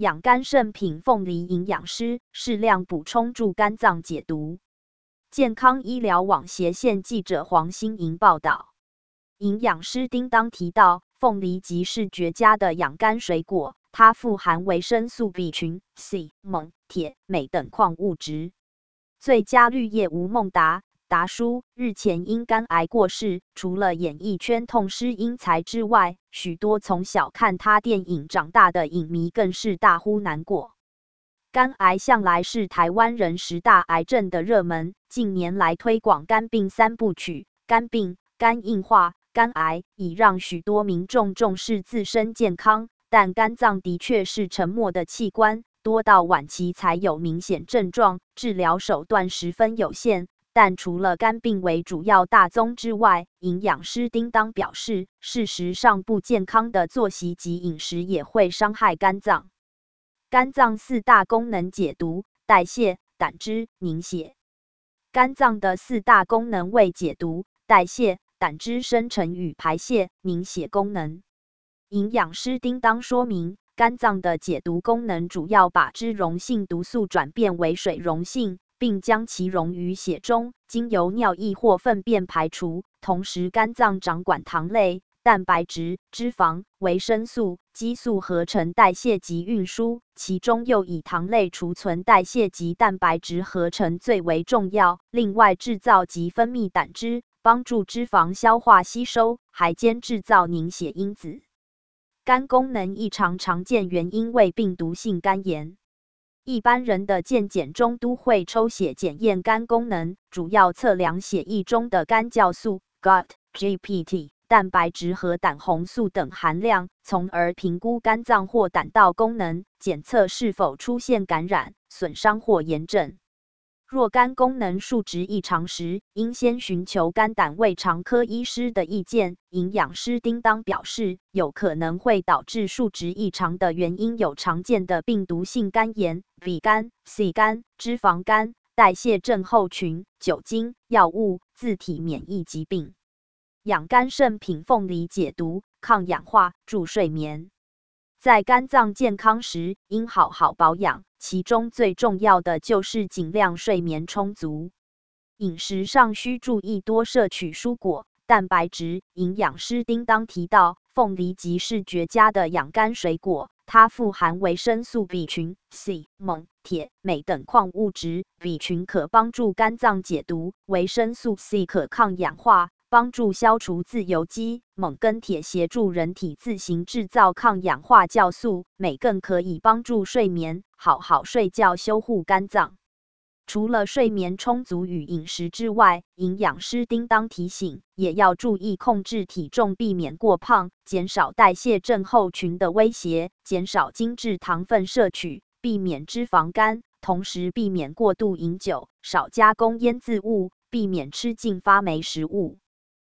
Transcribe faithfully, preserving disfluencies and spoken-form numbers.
养肝圣品凤梨营养师适量补充助肝脏解毒。健康医疗网斜线记者黄欣莹报道，营养师叮当提到，凤梨即是绝佳的养肝水果，它富含维生素 B 群、C、锰、铁、镁等矿物质。最佳绿叶吴孟达。达叔日前因肝癌过世，除了演艺圈痛失英才之外，许多从小看他电影长大的影迷更是大呼难过。肝癌向来是台湾人十大癌症的热门，近年来推广肝病三部曲：肝病、肝硬化、肝癌，已让许多民众重视自身健康。但肝脏的确是沉默的器官，多到晚期才有明显症状，治疗手段十分有限。但除了肝病为主要大宗之外，营养师叮当表示，事实上不健康的作息及饮食也会伤害肝脏。肝脏四大功能：解毒、代谢、胆汁、凝血。肝脏的四大功能为解毒、代谢、胆汁生成与排泄、凝血功能。营养师叮当说明，肝脏的解毒功能主要把脂溶性毒素转变为水溶性，并将其溶于血中，经由尿液或粪便排除。同时，肝脏掌管糖类、蛋白质、脂肪、维生素、激素合成代谢及运输，其中又以糖类储存代谢及蛋白质合成最为重要。另外，制造及分泌胆汁，帮助脂肪消化吸收，还兼制造凝血因子。肝功能异常常见原因为病毒性肝炎。一般人的健检中都会抽血检验肝功能，主要测量血液中的肝酵素 G A T、G P T、蛋白质和胆红素等含量，从而评估肝脏或胆道功能，检测是否出现感染、损伤或炎症。若肝功能数值异常时，应先寻求肝胆胃肠科医师的意见。营养师叮当表示，有可能会导致数值异常的原因有常见的病毒性肝炎、B 肝、C 肝、脂肪肝、代谢症候群、酒精、药物、自体免疫疾病。养肝圣品凤梨解毒、抗氧化、助睡眠。在肝脏健康时，应好好保养，其中最重要的就是尽量睡眠充足。饮食上需注意多摄取蔬果、蛋白质。营养师叮当提到，凤梨即是绝佳的养肝水果，它富含维生素 B 群、C、锰、铁、镁等矿物质。B 群可帮助肝脏解毒，维生素 C 可抗氧化，帮助消除自由基，锰跟铁协助人体自行制造抗氧化酵素，镁更可以帮助睡眠，好好睡觉修护肝脏。除了睡眠充足与饮食之外，营养师叮当提醒，也要注意控制体重，避免过胖，减少代谢症候群的威胁，减少精制糖分摄取，避免脂肪肝，同时避免过度饮酒，少加工腌渍物，避免吃进发霉食物。